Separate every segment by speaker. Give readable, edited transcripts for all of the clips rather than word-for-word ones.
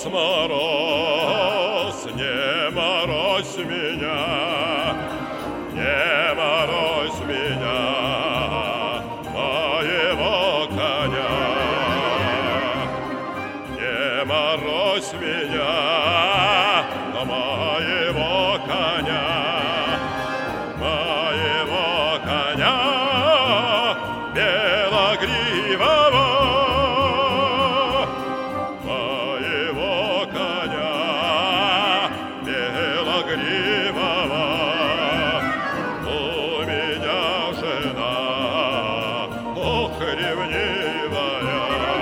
Speaker 1: мороз, не морозь меня, не морозь меня, моего коня. Не морозь меня, моего коня, белогривого, моего коня, белогривого. У меня жена, ох, ревнивая,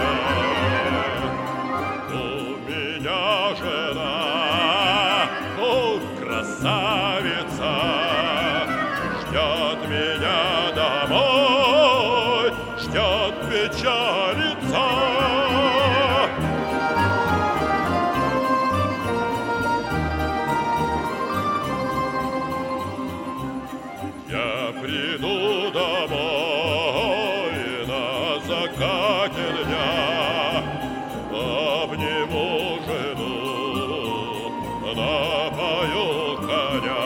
Speaker 1: у меня жена, ох, красавица, ждет меня домой, ждет, печалится. Я приду домой на закате дня, обниму жену, напою коня.